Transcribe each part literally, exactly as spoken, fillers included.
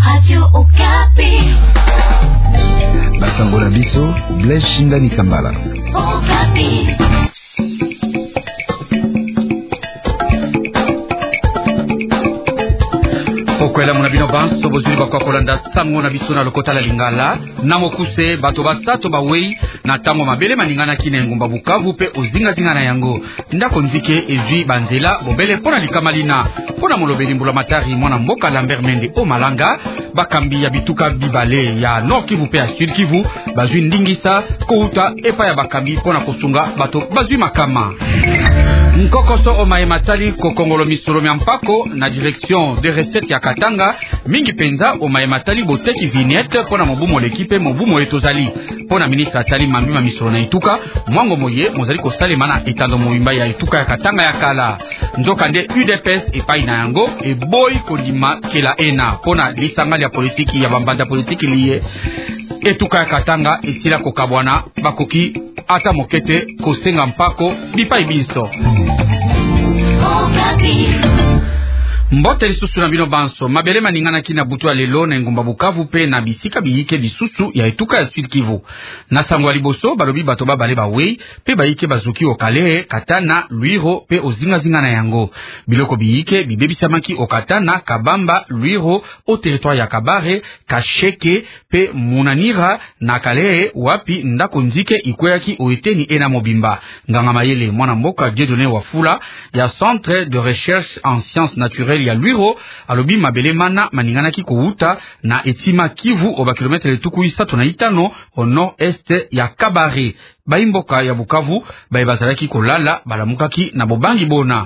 Radio Okapi. Basango na biso, Blaise Shindani Kambala. Okapi. Okwela muna bino banso bozuli bakwa kolanda sango na biso na lokota la Lingala na mokuse bato basato bawei na tango mabele maningana kine ngumba Bukavu pe ozinga zinga na yango ndako nzike ezwi banzela bobele pona likamalina pona molobeli mbula matari mwana mboka Lambert Mende o Malanga bakambi ya bituka bibale ya Nord Kivu pe ya Sud Kivu bazwi ndingisa kouta epa ya bakambi pona kosunga bato bazwi makama Nkokoso o maematali kokongolo misolo mya mpako na direction de recette ya Katanga mingi penza o maematali boteki vignette pona mobumo l'équipe mobumo etozali pona ministre atali mambima misolo na ituka mwango moye mozali kosalema na etando moimba ya ituka ya Katanga ya kala nzoka nde U D P S epai na yango e boy kondima kela ena pona lisangali ya politiki ya bambanda politiki liye etuka ya Katanga esila kokabwana bakoki ata mokete kosenga mpako bipai biso Mbote lisusu na bino banso mabele maningana kina butu ya lelo na ngumba Bukavu pe na bisika biyike bisusu ya etuka ya Sud Kivu na sangwa liboso balobi bato babale bawei pe bayike bazuki okale Katana Luiro pe ozinga zinga na yango biloko biyike bibebisamaki okatana Kabamba Luiro o territoire ya Kabare Kasheke pe Munanira na kale wapi ndako nzike ikweyaki oeteni ena mobimba nganga mayele mwana mboka Dieudonné Wafula ya Centre de Recherche en Sciences Naturelles ya Luiro alobi mabele mana maningana ki kouta na etima Kivu oba kilometre tuku isatu na itano au nord-est ya Kabare baimboka ya Bukavu baibazalaki kolala balamukaki na bobangi bona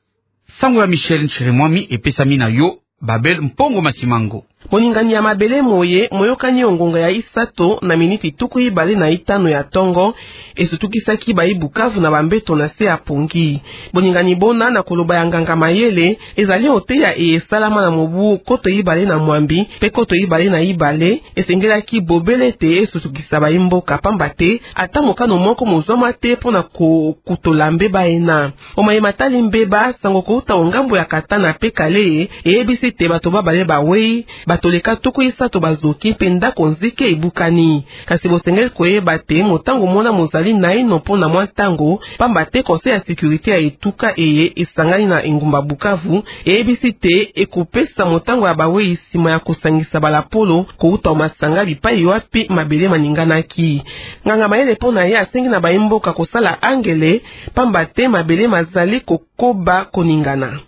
sango ya Michel Nchirimwami epesami na yo Babel Mpongo Masimango Moningani ya mabele moye moyokani ongonga ya isato na miniti tuku ibale na itano ya tongo esutukisaki bai Bukavu na bambeto na se ya pongi. Moningani bona na koloba ya nganga mayele ezali ote ya esalama na mobu koto ibale na mwambi pe koto ibale na ibale esengelaki bobele te esutukisa bai mboka pamba te ata mokano moko mozoma te pona kutola mbeba ena. Omaye matali mbeba sango kouta ongambo ya Katana pe kale eyebisi te bato babale bawei batoleka tuku isato bazoki pe ndako nzike ebukani kasi bosengeli koyeba te motango mona mozali na ino mpona mwa ntango pamba te conseil ya sécurité ya etuka eye esangani na engumba Bukavu eyebisi te ekopesa motango ya bawei nsima ya kosangisa balapolo kouta omasanga bipai wapi mabele maninganaki nganga mayele mpona ye asengi na baimboka kosala angele pamba te mabele mazali kokoba koningana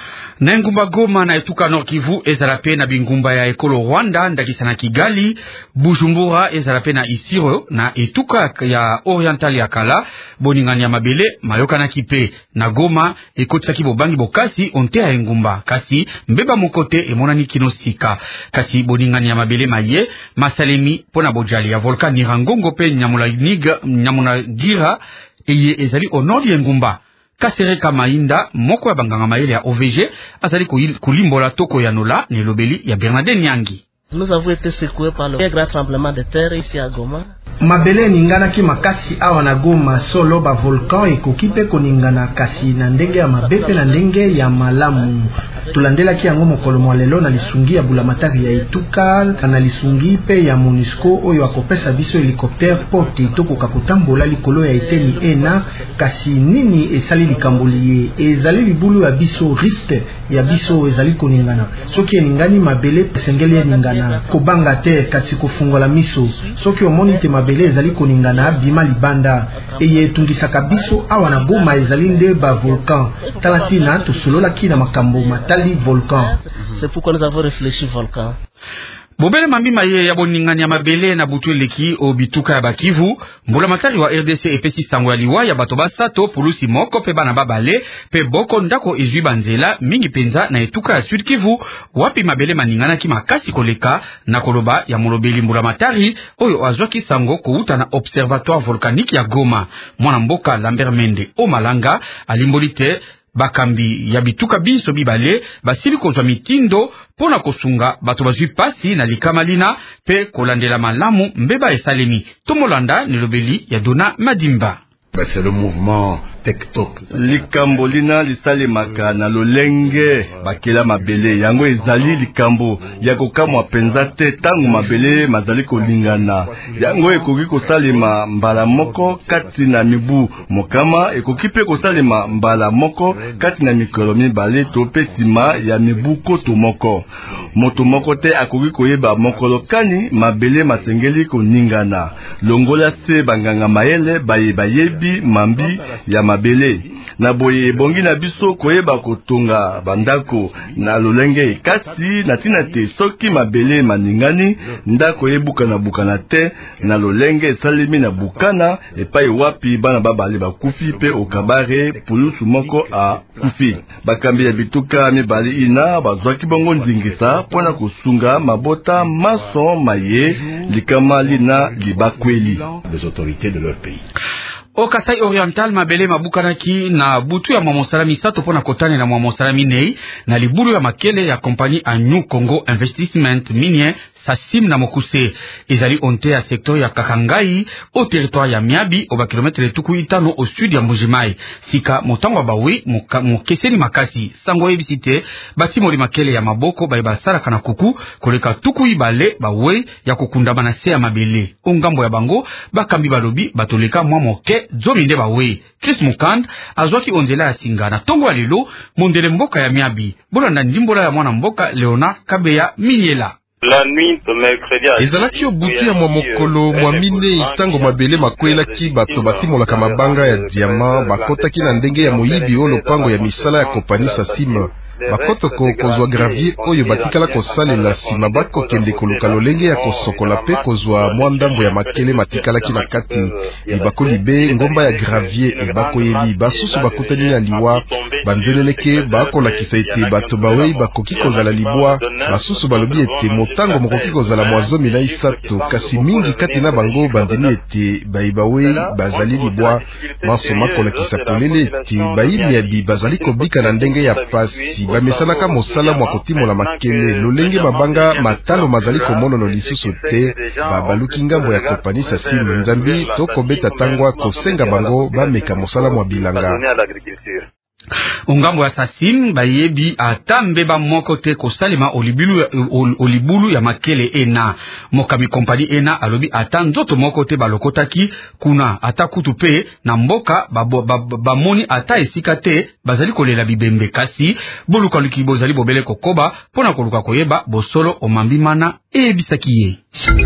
na ngumba Goma na etuka Nord Kivu ezalape na bingumba ya ekolo Rwanda ndakisa na Kigali Bujumbura ezalape na Isiro na etuka ya Oriental ya kala boningani ya mabele mayoka na kipe na Goma ekotisaki bobangi bokasi onte ya ngumba kasi mbeba mokote emonani kinosika kasi boningani ya mabele maye masalemi pona bojali ya volcan Nirangongo pe nyamula niga nyamuna gira eye ezali au nord ya ngumba Kasereka Mainda moko ya banganga mayele ya O V G azali kulimbola toko ya nola ne lobeli ya Bernardin Nyangi. Nous avons été secoués par le grand tremblement de terre ici à Goma. Mabele ningana ki makasi awa na Goma solo ba volcan ekoki pe koningana kasi na ndenge ya mabepe na ndenge ya malamu. Tulandela ki yango mokolo mwa lelo na lisungi ya bulamatari ya etuka na lisungi pe ya MONUSCO oyo akopesa biso helicoptere pote tokoka kotambola likolo ya eteni ena kasi nini esali likamboli ezali libulu ya biso rift ya biso ezali koningana soki eningani mabele sengeli eningana kobanga te kasi kofungola miso soki omoni te mabele ezali koningana bima libanda eye tungisaka biso awa na Goma ezali nde ba volcan talatina tosolola ki na makambo matali volcan. C'est pourquoi nous avons réfléchi volcan. Bobele mambima ye ya boningani ya mabele na butu eleki o bituka ya Bakivu mbula matari wa R D C epesi sango ya liwa ya bato basato pulusi moko pe bana babale pe boko ndako ezwi banzela mingi penza na etuka ya Sud Kivu wapi mabele maningana ki makasi koleka na koloba ya molobeli mbula matari oyo azwaki sango kouta na observatoire volcanique ya Goma mwana mboka Lambert Mende o Malanga alimbolite bakambi ya bituka biso bibale basili kozwa mitindo pona kosunga bato bazwi pasi na likamalina pe kolandela malamu mbeba esalemi tomolanda nelobeli ya Dona Madimba. C'est le mouvement TikTok. Likambo lina lisalemaka na lolenge bakela mabele yango ezali likambo ya kokamwa penza te tango mabele mazali kolingana yango ekoki kosalema mbala moko kati na mibu mokama ekoki pe kosalema mbala moko kati na mikolo mibale to pe sima ya mibu koto moko moto moko te akoki koyeba mokolo kani mabele masengeli koningana longola se banganga mayele bayeba yebi mambi ya mabele na boye bongi na biso koyeba kotonga bandako na lolenge ekasi na tina te soki mabele maningani ndako yebuka na bukana te na lolenge esalemi na bukana epai wapi bana babale bakufi pe okabare pulusu moko a kufi bakambi ya bituka mibali ina bazwaki bongo nzingisa pona kosunga mabota maso maye likama lina libakweli des autorités de leur pays. O Kasai Oriental mabele mabukanaki na butu ya mwamosala misato pona kotane na mwamosala minei na libulu ya makele ya kompani a New Congo Investissement Minier Sasim na Mokuse ezali onte ya sektor ya Kakangai au territoire ya Miabi oba kilometre tuku itano au sud ya Mbujimai sika motango bawi mokeseni makasi sango ebisite bati moli makele ya maboko ba ibasara kana kuku koleka tuku ibale bawe ya kukundama na se ya mabele ongambo ya bango bakambi balobi batoleka mwa moke zominde bawe Chris Mukand azwaki onzela ya singa na tongo alilo mondele mboka ya Miabi bolanda ndimbola ya mwana mboka Leona Kabeya Minyela. ezalaki obutu ya mwa mokolo mwa mine tango mabele makwelaki bato batimolaka mabanga ya diama bakotaki na ndenge ya moyibi o lopango ya misala ya kompani Sasim bakotoko kozwa gravier oyo batikala kosalela sima bakokende koluka lolenge ya kosokola pe kozwa mwa ndambo ya makele matikalaki na kati libakoli be ngomba ya gravier ebakoyeli basusu bakutani na liwa banzeleleke bakolakisa ete bato bawei bakoki kozala libwa basusu balobi ete motango mokoki kozala mwa zomi na isato kasi mingi kati na bango bandeni ete baibawei bazali libwa maso makolakisa polele ete baimiabi bazali kobika na ndenge ya pasi bamesanaka mosala mwa kotimola makele lolenge mabanga matalo mazali komonono lisusu te babaluki ngambo ya kompani Sasim nzambi tokobeta tangwa kosenga bango bameka mosala mwa bilanga. Ungambo ya Sasim bayebi atambe ba moko te kosalema olibulu olibulu ya makele ena mokami kompani ena alobi atanzoto moko te balokotaki kuna atakutu pe na mboka bamoni ata esika te bazali kolela bibembe kasi boluka luki bozali bobele kokoba pona koluka koyeba bosolo omambimana ebisaki ye.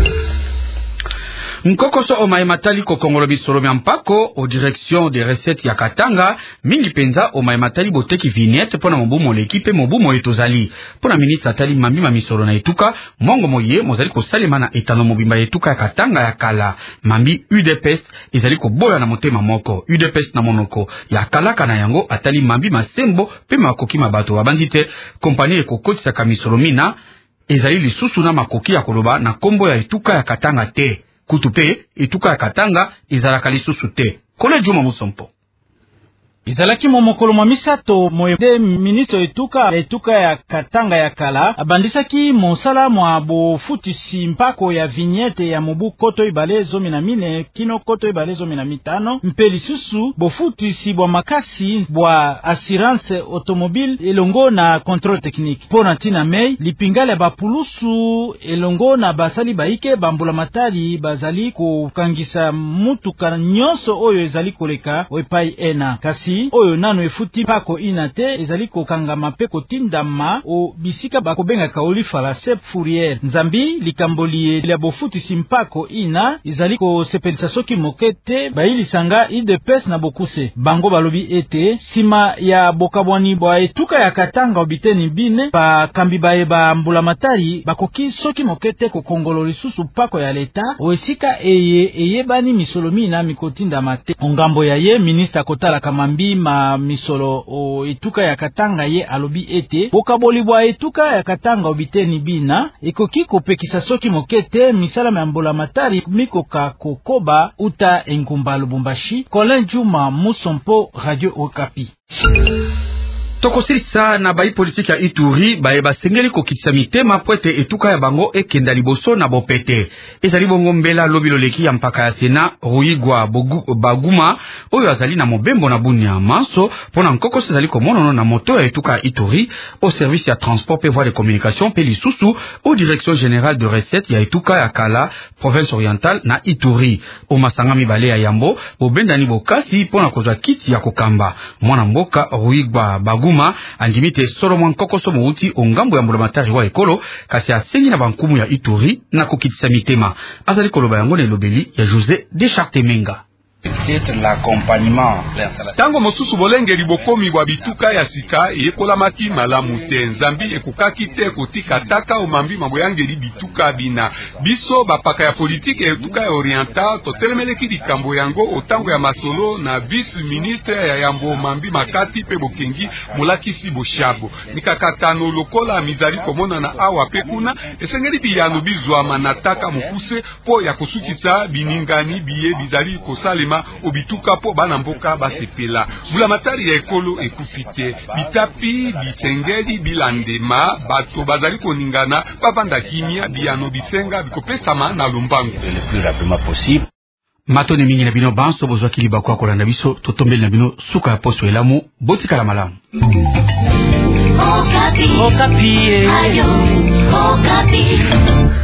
Nkokoso omaye matali ko kongolo bisolo mya mpako au direction des recettes ya Katanga mingi penza omaye matali boteki vignette pona mobumo l'équipe mobumo etozali pona ministre atali mambima misolo na etuka mongo moye mozali ko salema na etano mobimba etuka ya Katanga ya kala mambi U D P S ezali ko boya na motema moko U D P S na monoko ya kala kana yango atali mambi masembo pe makoki mabato abandite kompani ekokotisa ka misolo mina ezali lisusu na makoki ya koloba na kombo ya etuka ya Katanga te kutupe etuka ya Katanga ezalaka lisusu te. Kole Juma Musompo izalaki momokolo mwa misato moye ministre etuka etuka ya Katanga ya kala abandisaki mosala mwa bofutisi mpako ya vignette ya mobu koto ibale zomi na mine kino koto ibale zomi na mitano mpe lisusu bofutisi bwa makasi bwa assurance automobile elongo na contrôle technique pona tina mei lipingale bapulusu elongo na basali baike bambula matali bazali kokangisa mutuka nyonso oyo ezali koleka wepai ena kasi oyo nano efuti pako inate ezali kokangama pe kotindama o bisika bakobengaka olifala sep fourrière nzambi likamboli ya bofutisi mpako ina ezali kosepelisa soki mokete bayilisanga I D P S na bokuse bango balobi ete sima ya bokabwani bwa etuka ya Katanga obiteni bine bakambi baye bambula matari bakoki soki mokete kokongolo lisusu pako ya leta oesika eye eyebani misolomi na mikotindama te ongambo ya ye ministre kotala kamambi ma misolo o etuka ya Katanga ye alobi ete bokaboli bwa etuka ya Katanga obiteni bina ekoki kopekisa soki mokete misala mambola matari mikoka kokoba uta engumba Lubumbashi. Colin Juma Musompo, Radio Okapi. Tokosilisa na bai politique ya Ituri baye basengeli kokitisa mitema pwete etuka ya bango ekenda liboso na bopete. Ezali bongo mbela lobilo leki ya mpaka ya Sena Ruigwa Baguma oyo azali na mobembo na Bunia Manso pona nkoko sezali komonono na moto ya etuka ya Ituri au service ya transport pe voie de communication pe lisusu au direction générale de recette ya etuka ya Kala province orientale na Ituri. O masanga mibale ya Yambo bobendani bokasi pona kozwa kiti ya kokamba. Mwana mboka Ruigwa Baguma anjimite Solomon Kokoso Mouti ongambo ya mbulamatari wa ekolo kasi asengi na bankumu ya Ituri na kokitisa mitema. Azali koloba yango na lobeli ya José Deschartemenga. Tango mosusu bolengeli bokomi bwa bituka ya sika ekolamaki malamu te. Nzambi ekukaki te kotika taka omambi maboyangeli bituka bina. Biso bapaka ya politike etuka ya oriental totelemeleki likambo yango otango ya masolo na vice ministre ya Yambo omambi makati pe bokengi molakisi boshabo. Mikakatano lokola mizali komona na awa pe kuna esengeli biyano bizwama na taka mokuse po ya kosukisa biningani biye bizali kosalema obituka po bana mboka basepela. Mbulamatari ya ekolo ekufite bitapi bisengeli bilandema bato bazali koningana babanda kimia biyano bisenga bikopesama na lombango le plus rapidement possible. Matone mingi na bino banso bozwa kiliba kwa kolanda biso totombeli na bino suka ya poso elamu botika la malamu. Okapi. Okapi. Ayo. Okapi.